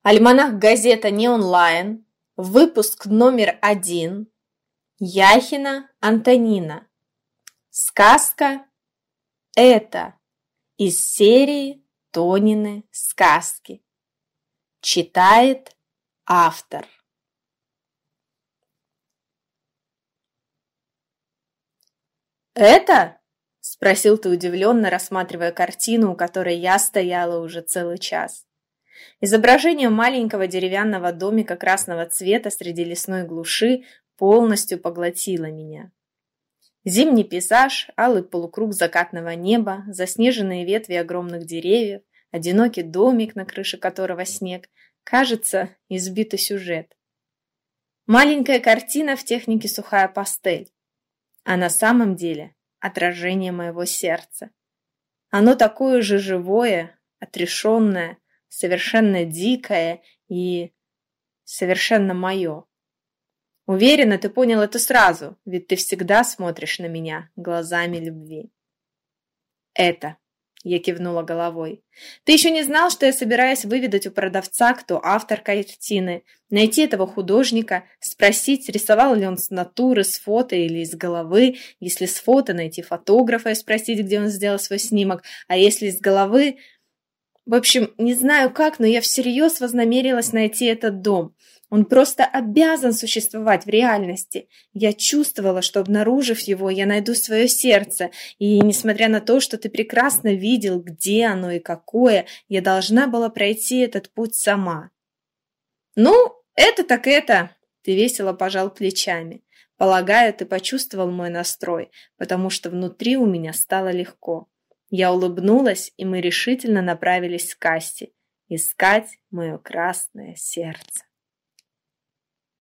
Альманах газета «Не онлайн», выпуск номер 1, Яхина Антонина. Сказка «Это» из серии «Тонины сказки». Читает автор. «Это?» – спросил ты удивленно, рассматривая картину, у которой я стояла уже целый час. Изображение маленького деревянного домика красного цвета среди лесной глуши полностью поглотило меня. Зимний пейзаж, алый полукруг закатного неба, заснеженные ветви огромных деревьев, одинокий домик, на крыше которого снег, кажется, избитый сюжет. Маленькая картина в технике сухая пастель, а на самом деле отражение моего сердца. Оно такое же живое, отрешенное, совершенно дикое и совершенно мое. Уверена, ты понял это сразу, ведь ты всегда смотришь на меня глазами любви. Это, я кивнула головой. Ты еще не знал, что я собираюсь выведать у продавца, кто автор картины, найти этого художника, спросить, рисовал ли он с натуры, с фото или из головы, если с фото, найти фотографа и спросить, где он сделал свой снимок, а если из головы... В общем, не знаю как, но я всерьез вознамерилась найти этот дом. Он просто обязан существовать в реальности. Я чувствовала, что, обнаружив его, я найду свое сердце. И, несмотря на то, что ты прекрасно видел, где оно и какое, я должна была пройти этот путь сама. Ну, это так это, ты весело пожал плечами. Полагаю, ты почувствовал мой настрой, потому что внутри у меня стало легко. Я улыбнулась, и мы решительно направились к кассе искать мое красное сердце.